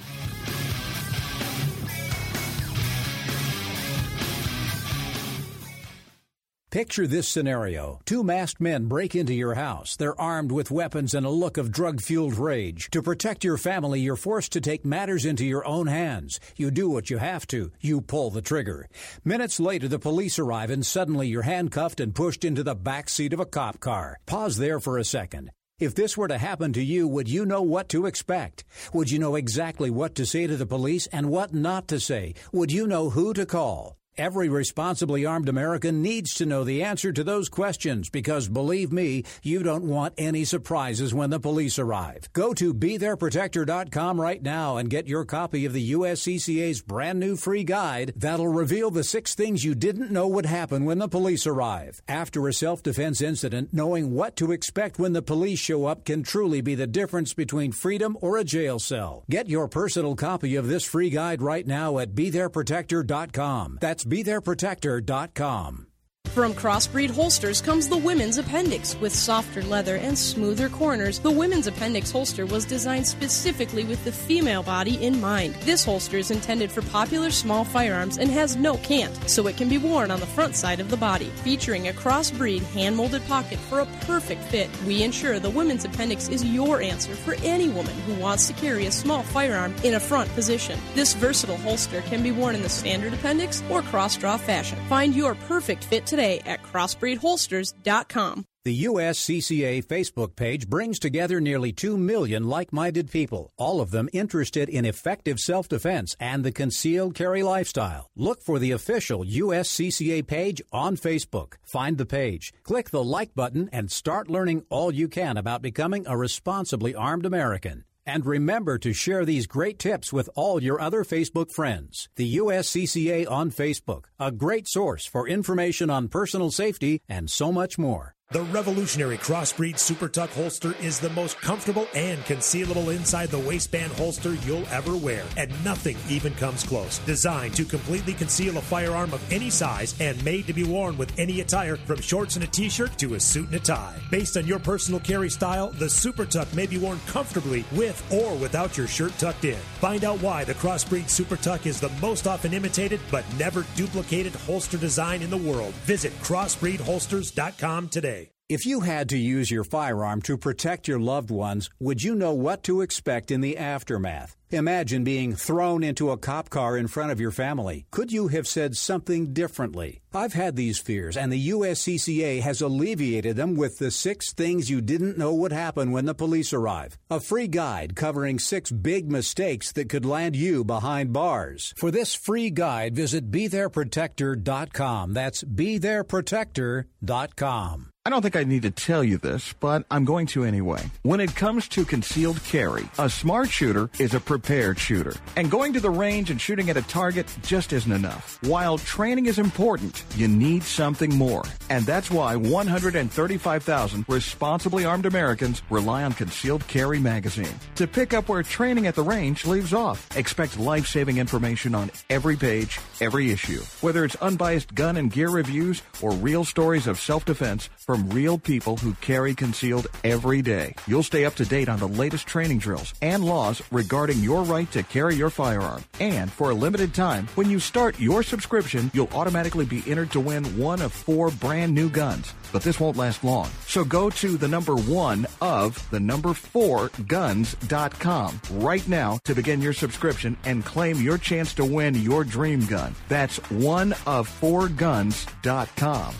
Picture this scenario. Two masked men break into your house. They're armed with weapons and a look of drug-fueled rage. To protect your family, you're forced to take matters into your own hands. You do what you have to. You pull the trigger. Minutes later, the police arrive and suddenly you're handcuffed and pushed into the back seat of a cop car. Pause there for a second. If this were to happen to you, would you know what to expect? Would you know exactly what to say to the police and what not to say? Would you know who to call? Every responsibly armed American needs to know the answer to those questions because, believe me, you don't want any surprises when the police arrive. Go to be there protector dot com right now and get your copy of the U S C C A's brand new free guide that'll reveal the six things you didn't know would happen when the police arrive. After a self-defense incident, knowing what to expect when the police show up can truly be the difference between freedom or a jail cell. Get your personal copy of this free guide right now at be there protector dot com. That's be there protector dot com. From Crossbreed Holsters comes the Women's Appendix. With softer leather and smoother corners, the Women's Appendix holster was designed specifically with the female body in mind. This holster is intended for popular small firearms and has no cant, so it can be worn on the front side of the body. Featuring a Crossbreed hand-molded pocket for a perfect fit, we ensure the Women's Appendix is your answer for any woman who wants to carry a small firearm in a front position. This versatile holster can be worn in the standard appendix or cross-draw fashion. Find your perfect fit today at crossbreed holsters dot com. The U S C C A Facebook page brings together nearly two million like-minded people, all of them interested in effective self-defense and the concealed carry lifestyle. Look for the official U S C C A page on Facebook. Find the page, click the like button, and start learning all you can about becoming a responsibly armed American. And remember to share these great tips with all your other Facebook friends. The U S C C A on Facebook, a great source for information on personal safety and so much more. The revolutionary Crossbreed Super Tuck holster is the most comfortable and concealable inside the waistband holster you'll ever wear, and nothing even comes close. Designed to completely conceal a firearm of any size and made to be worn with any attire from shorts and a t-shirt to a suit and a tie. Based on your personal carry style, the Super Tuck may be worn comfortably with or without your shirt tucked in. Find out why the Crossbreed Super Tuck is the most often imitated but never duplicated holster design in the world. Visit crossbreed holsters dot com today. If you had to use your firearm to protect your loved ones, would you know what to expect in the aftermath? Imagine being thrown into a cop car in front of your family. Could you have said something differently? I've had these fears, and the U S C C A has alleviated them with the six things you didn't know would happen when the police arrive. A free guide covering six big mistakes that could land you behind bars. For this free guide, visit be there protector dot com. That's be there protector dot com. I don't think I need to tell you this, but I'm going to anyway. When it comes to concealed carry, a smart shooter is a prepared shooter. And going to the range and shooting at a target just isn't enough. While training is important, you need something more. And that's why one hundred thirty-five thousand responsibly armed Americans rely on Concealed Carry magazine. To pick up where training at the range leaves off, expect life-saving information on every page, every issue. Whether it's unbiased gun and gear reviews or real stories of self-defense from real people who carry concealed every day. You'll stay up to date on the latest training drills and laws regarding your right to carry your firearm. And for a limited time, when you start your subscription, you'll automatically be entered to win one of four brand new guns. But this won't last long. So go to the number one of the number four guns dot com right now to begin your subscription and claim your chance to win your dream gun. That's one of four guns dot com.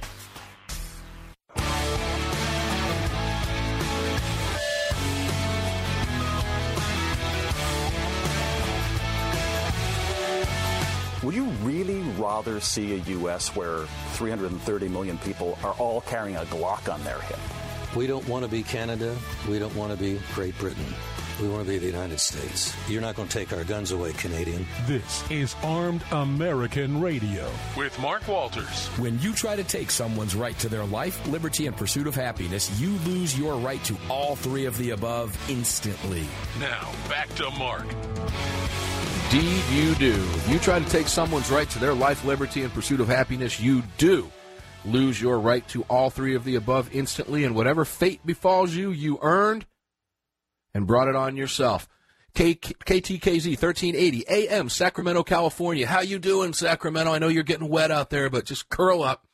Would you really rather see a U S where three hundred thirty million people are all carrying a Glock on their hip? We don't want to be Canada. We don't want to be Great Britain. We want to be the United States. You're not going to take our guns away, Canadian. This is Armed American Radio with Mark Walters. When you try to take someone's right to their life, liberty, and pursuit of happiness, you lose your right to all three of the above instantly. Now, back to Mark. Indeed you do. You try to take someone's right to their life, liberty, and pursuit of happiness, you do lose your right to all three of the above instantly, and whatever fate befalls you, you earned and brought it on yourself. K- K T K Z thirteen eighty A M, Sacramento, California. How you doing, Sacramento? I know you're getting wet out there, but just curl up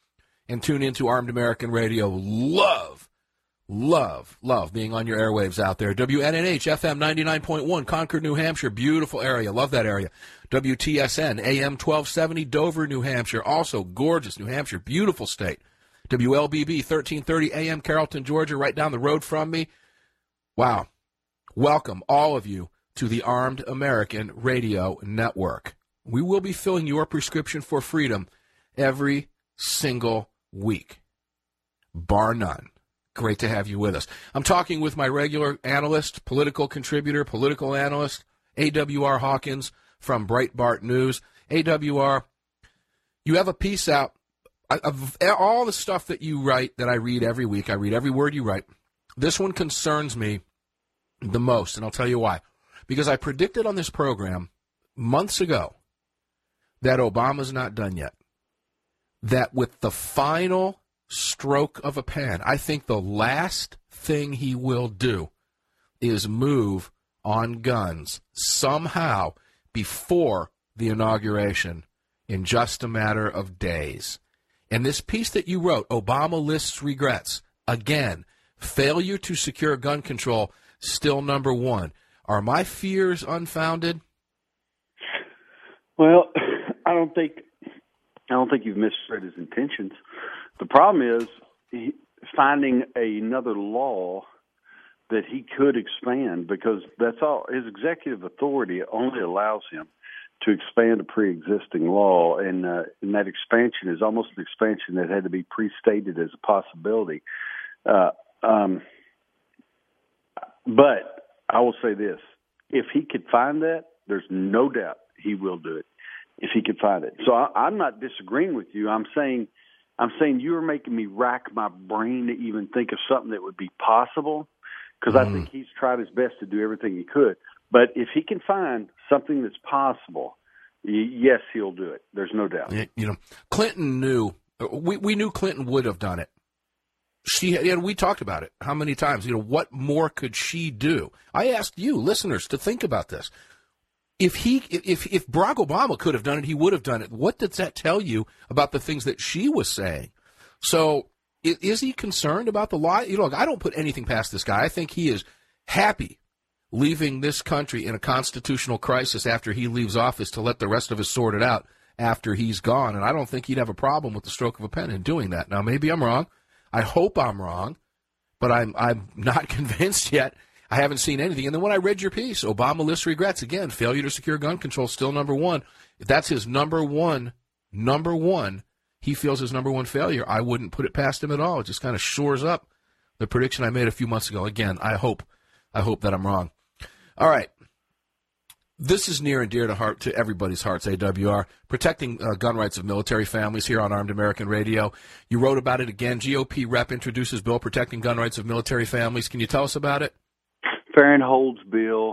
and tune into Armed American Radio. Love, love, love being on your airwaves out there. W N N H F M ninety-nine point one, Concord, New Hampshire. Beautiful area. Love that area. W T S N A M twelve seventy, Dover, New Hampshire. Also gorgeous New Hampshire. Beautiful state. W L B B thirteen thirty A M, Carrollton, Georgia, right down the road from me. Wow. Welcome, all of you, to the Armed American Radio Network. We will be filling your prescription for freedom every single week, bar none. Great to have you with us. I'm talking with my regular analyst, political contributor, political analyst, A W R Hawkins from Breitbart News. A W R, you have a piece out. Of all the stuff that you write that I read every week, I read every word you write. This one concerns me the most, and I'll tell you why. Because I predicted on this program months ago that Obama's not done yet. That with the final stroke of a pen, I think the last thing he will do is move on guns somehow before the inauguration in just a matter of days. And this piece that you wrote, Obama lists regrets, again, failure to secure gun control, still number one. Are my fears unfounded? Well, I don't think I don't think you've misread his intentions. The problem is he, finding another law that he could expand, because that's all. His executive authority only allows him to expand a pre-existing law, and, uh, and that expansion is almost an expansion that had to be pre-stated as a possibility. Uh, um, but I will say this. If he could find that, there's no doubt he will do it, if he could find it. So I, I'm not disagreeing with you. I'm saying I'm saying you are making me rack my brain to even think of something that would be possible, because mm. I think he's tried his best to do everything he could. But if he can find something that's possible, yes, he'll do it. There's no doubt. You know, Clinton knew. We we knew Clinton would have done it. She, you know, we talked about it how many times. You know, what more could she do? I asked you, listeners, to think about this. If he, if if Barack Obama could have done it, he would have done it. What does that tell you about the things that she was saying? So, is, is he concerned about the law? You know, look, I don't put anything past this guy. I think he is happy leaving this country in a constitutional crisis after he leaves office to let the rest of us sort it out after he's gone. And I don't think he'd have a problem with the stroke of a pen in doing that. Now, maybe I'm wrong. I hope I'm wrong, but I'm I'm not convinced yet. I haven't seen anything. And then when I read your piece, Obama lists regrets. Again, failure to secure gun control, still number one. If that's his number one, number one, he feels his number one failure, I wouldn't put it past him at all. It just kind of shores up the prediction I made a few months ago. Again, I hope, I hope that I'm wrong. All right. This is near and dear to heart to everybody's hearts, A W R, protecting uh, gun rights of military families here on Armed American Radio. You wrote about it again. G O P rep introduces bill protecting gun rights of military families. Can you tell us about it? Farenthold's bill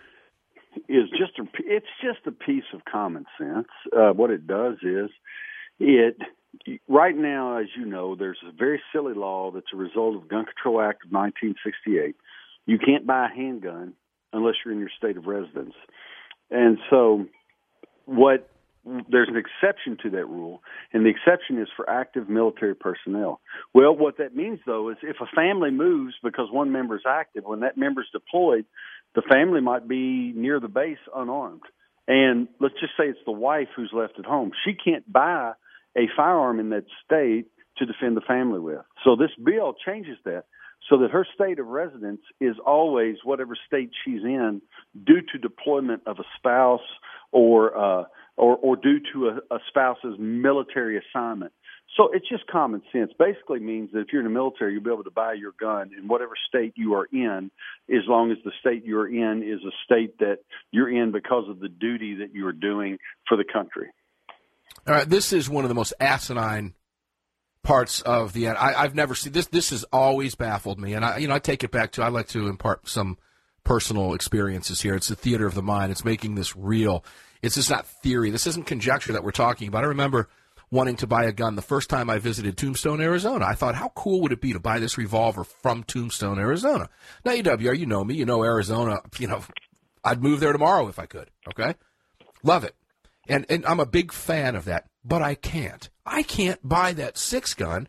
is just a, it's just a piece of common sense. Uh, what it does is it, right now, as you know, there's a very silly law that's a result of the Gun Control Act of nineteen sixty-eight. You can't buy a handgun unless you're in your state of residence. And so what there's an exception to that rule, and the exception is for active military personnel. Well, what that means, though, is if a family moves because one member is active, when that member's deployed, the family might be near the base unarmed. And let's just say it's the wife who's left at home. She can't buy a firearm in that state to defend the family with. So this bill changes that, so that her state of residence is always whatever state she's in due to deployment of a spouse or uh, or, or due to a, a spouse's military assignment. So it's just common sense. Basically means that if you're in the military, you'll be able to buy your gun in whatever state you are in, as long as the state you're in is a state that you're in because of the duty that you're doing for the country. All right, this is one of the most asinine parts of the end. I, I've never seen this. This has always baffled me, and I, you know, I take it back to. I like to impart some personal experiences here. It's the theater of the mind. It's making this real. It's just not theory. This isn't conjecture that we're talking about. I remember wanting to buy a gun the first time I visited Tombstone, Arizona. I thought, how cool would it be to buy this revolver from Tombstone, Arizona? Now, A W R, you know me. You know Arizona. You know, I'd move there tomorrow if I could. Okay, love it. And, and I'm a big fan of that, but I can't. I can't buy that six gun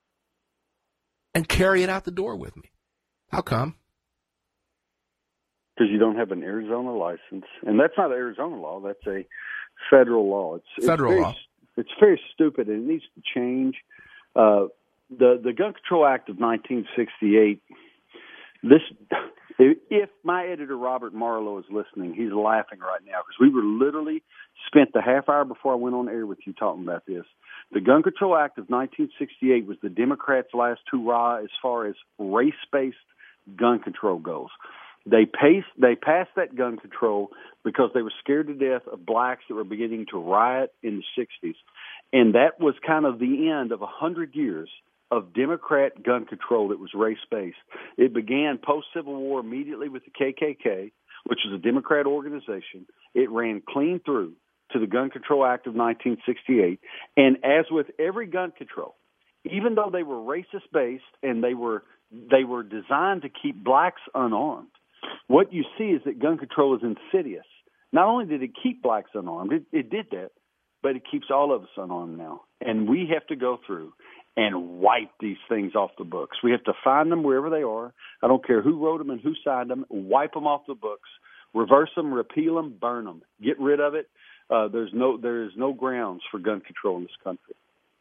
and carry it out the door with me. How come? Because you don't have an Arizona license. And that's not an Arizona law. That's a federal law. It's Federal it's very, law. It's very stupid, and it needs to change. Uh, the, the Gun Control Act of nineteen sixty-eight, this... If my editor, Robert Marlowe, is listening, he's laughing right now because we were literally spent the half hour before I went on air with you talking about this. The Gun Control Act of nineteen sixty-eight was the Democrats' last hurrah as far as race-based gun control goes. They, paced, they passed that gun control because they were scared to death of blacks that were beginning to riot in the sixties. And that was kind of the end of one hundred years of Democrat gun control that was race-based. It began post-Civil War immediately with the K K K, which was a Democrat organization. It ran clean through to the Gun Control Act of nineteen sixty-eight. And as with every gun control, even though they were racist-based and they were they were designed to keep blacks unarmed, what you see is that gun control is insidious. Not only did it keep blacks unarmed, it, it did that, but it keeps all of us unarmed now. And we have to go through and wipe these things off the books. We have to find them wherever they are. I don't care who wrote them and who signed them. Wipe them off the books, reverse them, repeal them, burn them, get rid of it. Uh, there's no there is no grounds for gun control in this country.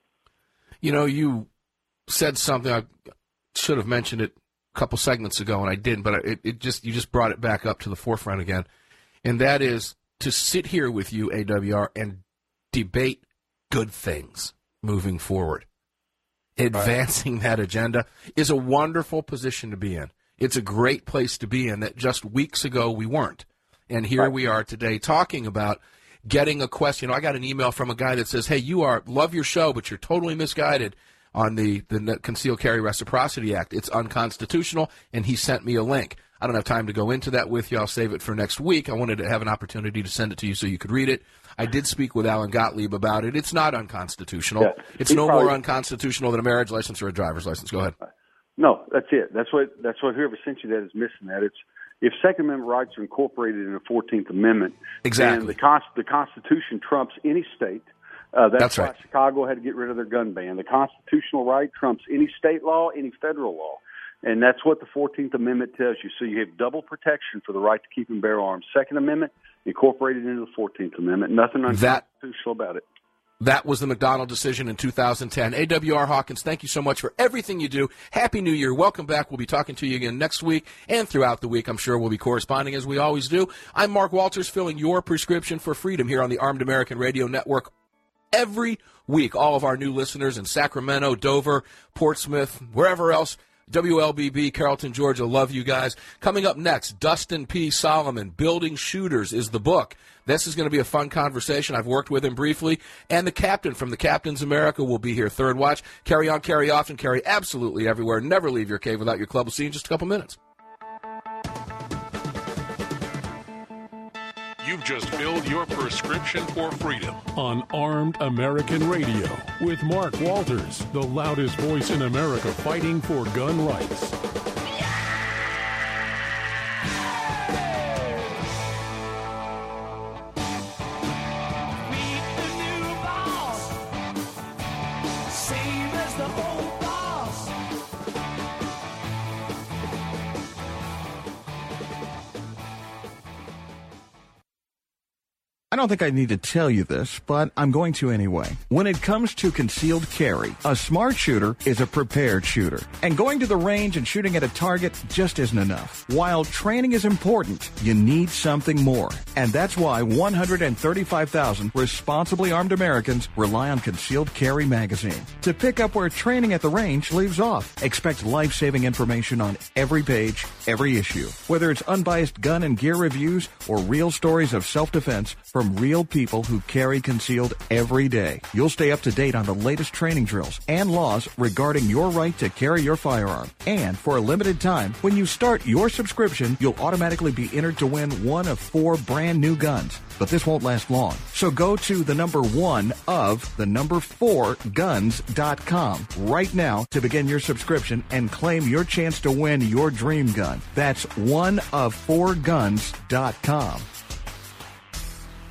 You know, you said something I should have mentioned it a couple segments ago, and I didn't. But it, it just you just brought it back up to the forefront again, and that is to sit here with you, A W R, and debate good things moving forward. Advancing right. that agenda is a wonderful position to be in. It's a great place to be in that just weeks ago we weren't. And here right. we are today talking about getting a question. You know, I got an email from a guy that says, hey, you are love your show, but you're totally misguided on the, the Concealed Carry Reciprocity Act. It's unconstitutional, and he sent me a link. I don't have time to go into that with you. I'll save it for next week. I wanted to have an opportunity to send it to you so you could read it. I did speak with Alan Gottlieb about it. It's not unconstitutional. Yeah. It's He's no probably, more unconstitutional than a marriage license or a driver's license. Go ahead. No, that's it. That's what that's what whoever sent you that is missing that. It's if Second Amendment rights are incorporated in the fourteenth Amendment, exactly. and the, Con- the Constitution trumps any state. Uh, that's, that's why right. Chicago had to get rid of their gun ban. The constitutional right trumps any state law, any federal law. And that's what the fourteenth Amendment tells you. So you have double protection for the right to keep and bear arms. Second Amendment incorporated into the fourteenth Amendment. Nothing unconstitutional that, about it. That was the McDonald decision in two thousand ten. A W R Hawkins, thank you so much for everything you do. Happy New Year. Welcome back. We'll be talking to you again next week and throughout the week. I'm sure we'll be corresponding as we always do. I'm Mark Walters, filling your prescription for freedom here on the Armed American Radio Network every week. All of our new listeners in Sacramento, Dover, Portsmouth, wherever else, W L B B, Carrollton, Georgia, love you guys. Coming up next, Dustin P. Solomon, Building Shooters is the book. This is going to be a fun conversation. I've worked with him briefly. And the captain from the Captains America will be here. Third watch. Carry on, carry often, carry absolutely everywhere. Never leave your cave without your club. We'll see you in just a couple minutes. You've just filled your prescription for freedom. On Armed American Radio with Mark Walters, the loudest voice in America fighting for gun rights. I don't think I need to tell you this, but I'm going to anyway. When it comes to concealed carry, a smart shooter is a prepared shooter. And going to the range and shooting at a target just isn't enough. While training is important, you need something more. And that's why one hundred thirty-five thousand responsibly armed Americans rely on Concealed Carry magazine. To pick up where training at the range leaves off. Expect life-saving information on every page, every issue. Whether it's unbiased gun and gear reviews or real stories of self-defense from real people who carry concealed every day. You'll stay up to date on the latest training drills and laws regarding your right to carry your firearm. And for a limited time, when you start your subscription, you'll automatically be entered to win one of four brand new guns. But this won't last long. So go to the number one of the number four guns dot com right now to begin your subscription and claim your chance to win your dream gun. That's one of four guns dot com.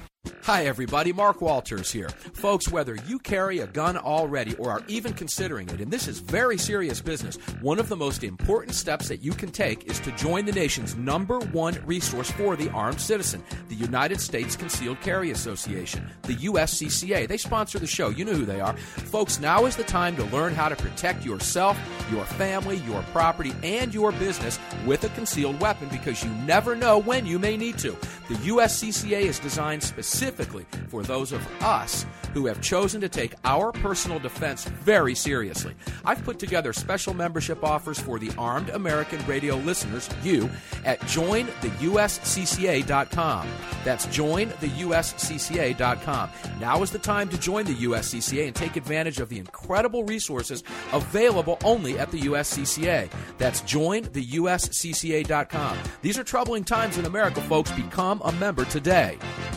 Hi everybody, Mark Walters here. Folks, whether you carry a gun already or are even considering it, and this is very serious business, one of the most important steps that you can take is to join the nation's number one resource for the armed citizen, the United States Concealed Carry Association, the U S C C A. They sponsor the show. You know who they are. Folks, now is the time to learn how to protect yourself, your family, your property, and your business with a concealed weapon, because you never know when you may need to. The U S C C A is designed specifically for those of us who have chosen to take our personal defense very seriously. I've put together special membership offers for the armed American radio listeners, you, at join the U S C C A dot com. That's join the U S C C A dot com. Now is the time to join the U S C C A and take advantage of the incredible resources available only at the U S C C A. That's join the U S C C A dot com. These are troubling times in America, folks. Become a member today.